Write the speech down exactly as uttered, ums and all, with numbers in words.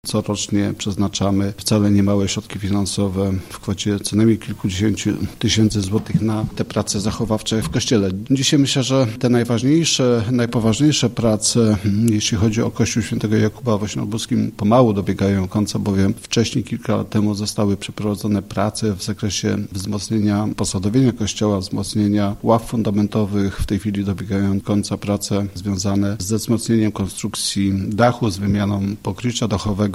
Corocznie przeznaczamy wcale niemałe środki finansowe w kwocie co najmniej kilkudziesięciu tysięcy złotych na te prace zachowawcze w Kościele. Dzisiaj myślę, że te najważniejsze, najpoważniejsze prace, jeśli chodzi o Kościół Świętego Jakuba w Ośmiolbuskim, pomału dobiegają końca, bowiem wcześniej, kilka lat temu zostały przeprowadzone prace w zakresie wzmocnienia posadowienia Kościoła, wzmocnienia ław fundamentowych. W tej chwili dobiegają końca prace związane ze wzmocnieniem konstrukcji dachu, z wymianą pokrycia dachowego.